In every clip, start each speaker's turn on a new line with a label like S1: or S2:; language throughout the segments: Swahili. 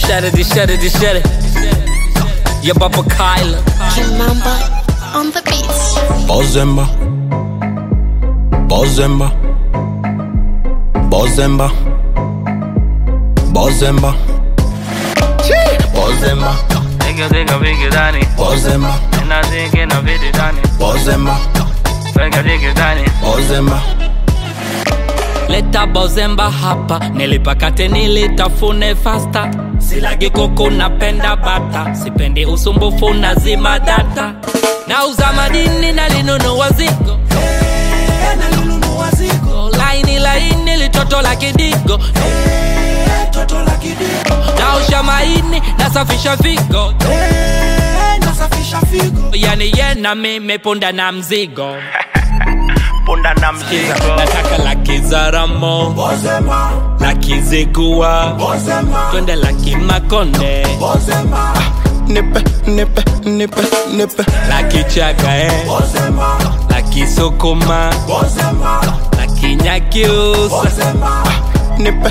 S1: Shut it. Your Papa Kyla.
S2: Kimamba on the beats.
S3: Bozemba. Bozemba. Bozemba. Bozemba. Bozemba.
S4: Nigga, big Danny.
S3: Bozemba.
S4: And I think in a video Danny.
S3: Bozemba.
S4: Nigga, Danny.
S3: Bozemba.
S1: Leta Bozemba hapa, nilipakate nilitafune fasta. Silagi koko napenda bata, sipendi usumbufu na zima data. Nauza madini na linunua zigo, laini litoto la kidigo, naosha maini nasafisha figo, yani yena mimi punda na mzigo.
S4: Punda na mzigo.
S1: Nataka laki za Ramo,
S3: Bozemba.
S1: laki Zigua,
S3: Bozemba.
S1: twende laki Makonde,
S3: Bozemba. Nipe.
S1: laki Chaga
S3: Bozemba.
S1: laki Sokoma,
S3: Bozemba.
S1: laki Nyakiusa.
S3: Bozemba. Nipe.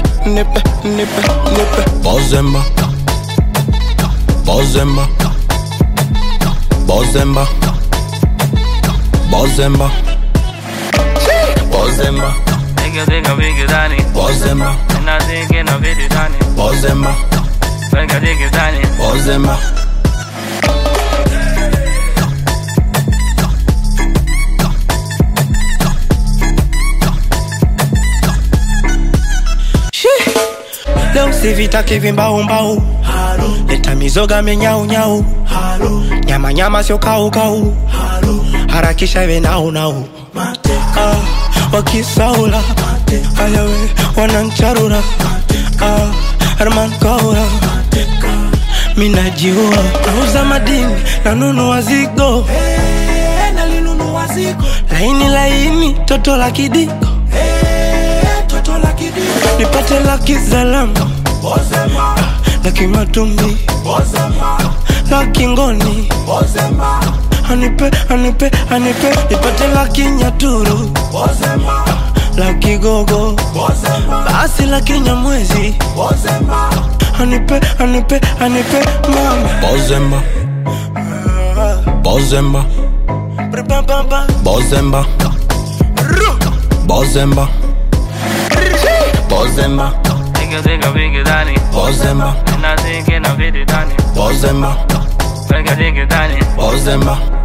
S3: Bozemba. Bozemba. Bozemba. Bozemba. Bozemba.
S4: Nigga, big Danny.
S3: Bozemba.
S4: And I think in a video Danny.
S3: Bozemba.
S4: Nigga, Danny.
S3: Bozemba.
S5: Leo sivita kivimbao leta mizoga menyau nyama sio kau harakisha iwe nau wakisaula ayawe wanancharura Herman Kaura minajiua nauza madini nanunua zigo laini toto la kidiko nipate laki Zalama laki Matumbi laki Ngoni anipe nipate laki Nyaturu laki Gogo basi laki Nyamwezi anipe mama
S3: Bozemba. Bozemba. Bozemba. Bozemba. Bozemba.
S4: Nigga, big Danny.
S3: Bozemba.
S4: And I think in a video Danny.
S3: Bozemba.
S4: Nigga, Danny.
S3: Bozemba.